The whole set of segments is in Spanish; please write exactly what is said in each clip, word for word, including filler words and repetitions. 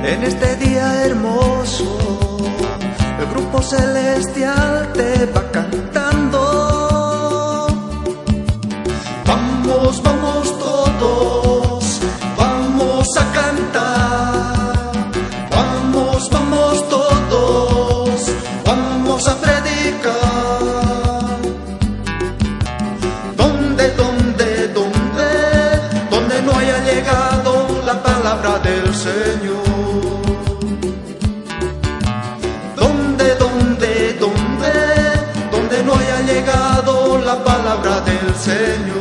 En este día hermoso, el grupo celestial te va cantando. Vamos, vamos todos, vamos a cantar. Vamos, vamos todos, vamos a predicar. ¿Dónde, dónde, dónde? Donde no haya llegado la palabra del Señor. Llegado la palabra del Señor.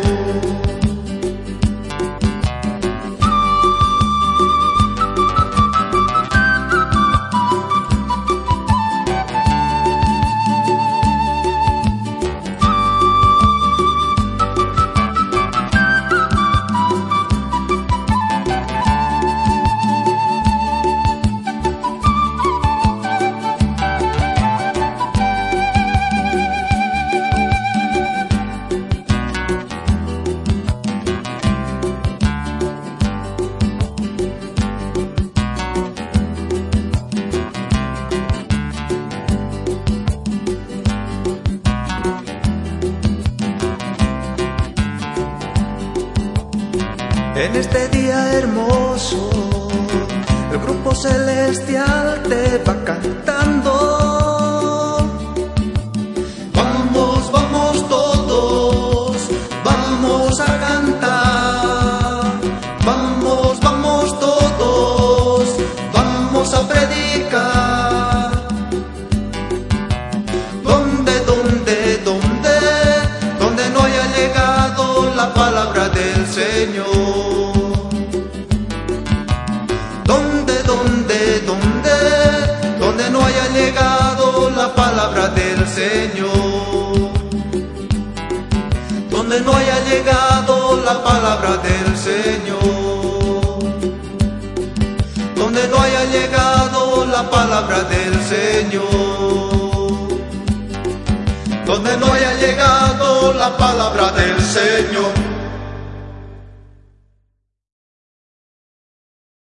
En este día hermoso, el grupo celestial te va cantando. Vamos, vamos todos, vamos a cantar. Vamos, vamos todos, vamos a predicar. ¿Dónde, dónde, dónde? Donde no haya llegado la palabra del Señor. ¿Dónde, dónde, dónde? Donde no haya llegado la palabra del Señor. Donde no haya llegado la palabra del Señor. Donde no haya llegado la palabra del Señor. Donde no haya llegado la palabra del Señor.